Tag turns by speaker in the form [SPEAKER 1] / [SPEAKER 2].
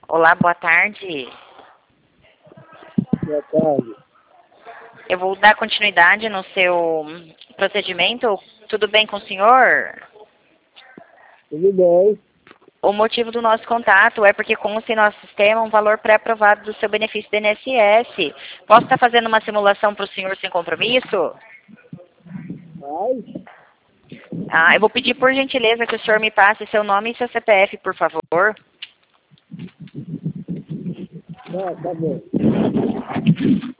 [SPEAKER 1] Olá, boa tarde.
[SPEAKER 2] Boa tarde.
[SPEAKER 1] Eu vou dar continuidade no seu procedimento. Tudo bem com o senhor?
[SPEAKER 2] Tudo bem?
[SPEAKER 1] O motivo do nosso contato é porque consta em nosso sistema um valor pré-aprovado do seu benefício do INSS. Posso estar fazendo uma simulação para o senhor sem compromisso?
[SPEAKER 2] Ai,
[SPEAKER 1] Eu vou pedir por gentileza que o senhor me passe seu nome e seu CPF, por favor.
[SPEAKER 2] tá bom.